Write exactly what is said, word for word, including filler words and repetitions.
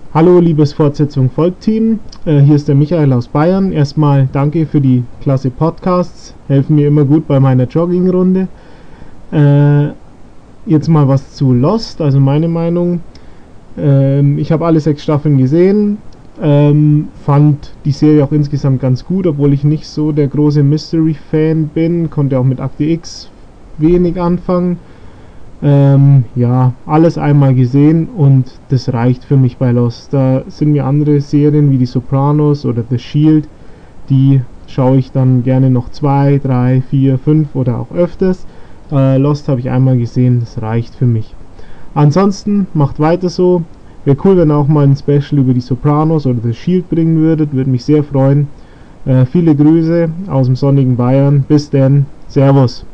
Hallo liebes Fortsetzung folgt Team, äh, hier ist der Michael aus Bayern. Erstmal danke für die klasse Podcasts, helfen mir immer gut bei meiner Joggingrunde. Äh, jetzt mal was zu Lost, also meine Meinung. Ähm, ich habe alle sechs Staffeln gesehen, ähm, fand die Serie auch insgesamt ganz gut, obwohl ich nicht so der große Mystery-Fan bin, konnte auch mit Akte X wenig anfangen. Ähm, ja, alles einmal gesehen und das reicht für mich bei Lost. Da sind mir andere Serien wie die Sopranos oder The Shield, die schaue ich dann gerne noch zwei, drei, vier, fünf oder auch öfters. Äh, Lost habe ich einmal gesehen, das reicht für mich. Ansonsten macht weiter so. Wäre cool, wenn ihr auch mal ein Special über die Sopranos oder The Shield bringen würdet, würde mich sehr freuen. Äh, viele Grüße aus dem sonnigen Bayern. Bis denn. Servus.